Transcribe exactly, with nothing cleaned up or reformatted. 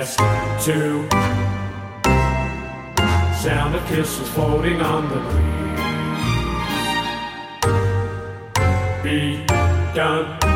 S two. Sound of kisses floating on the breeze. Begun.